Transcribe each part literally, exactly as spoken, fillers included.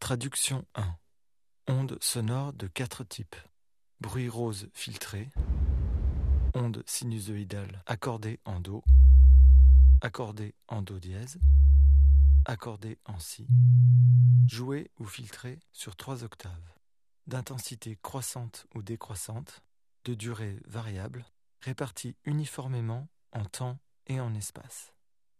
Traduction un. Ondes sonores de quatre types. Bruit rose filtré. Ondes sinusoïdales accordées en Do. Accordées en Do dièse. Accordées en Si. Jouées ou filtrées sur trois octaves. D'intensité croissante ou décroissante. De durée variable. Réparties uniformément en temps et en espace.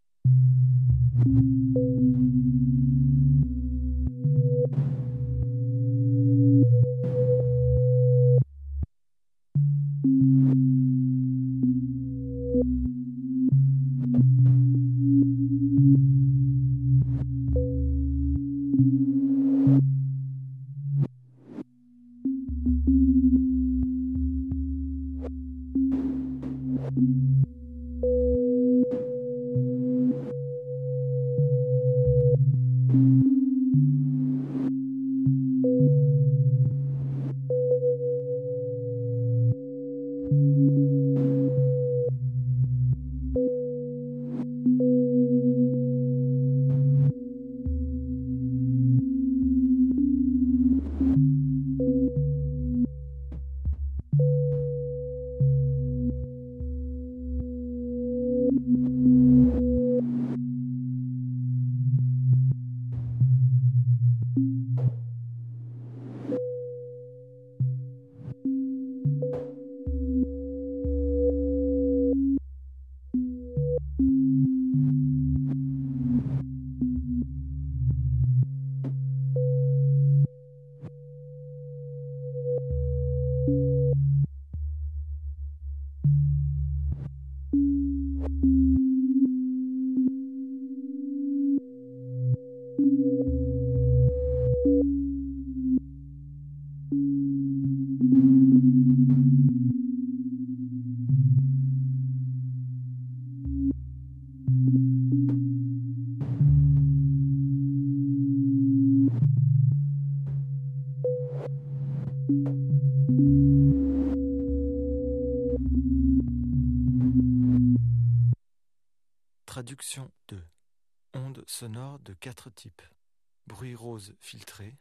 Traduction deux. Ondes sonores de quatre types. Bruit rose filtré.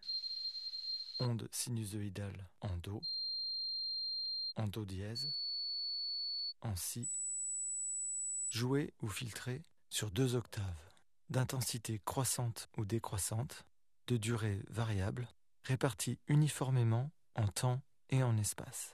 Ondes sinusoïdales en Do. En Do dièse. En Si. Jouées ou filtrées sur deux octaves. D'intensité croissante ou décroissante. De durée variable. Réparties uniformément en temps et en espace.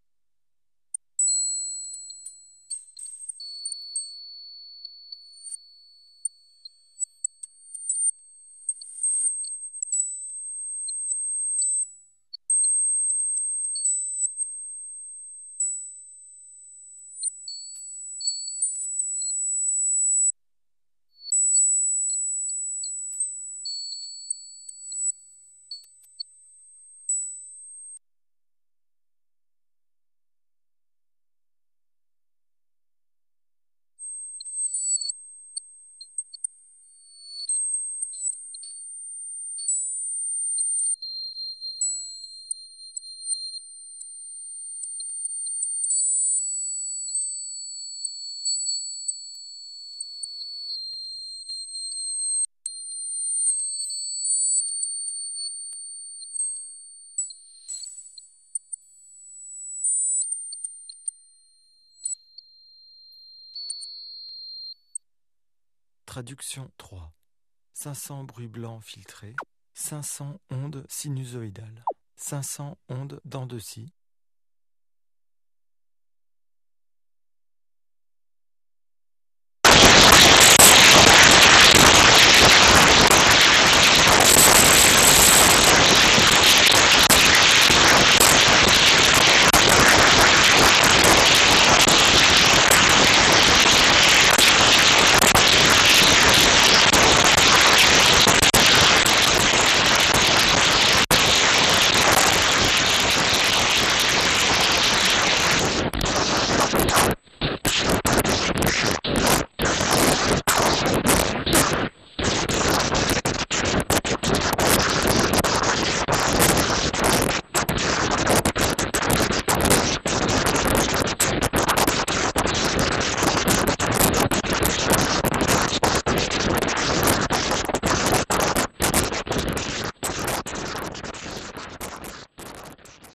Traduction trois. cinq cents bruits blancs filtrés. cinq cents ondes sinusoïdales. cinq cents ondes dents de scie.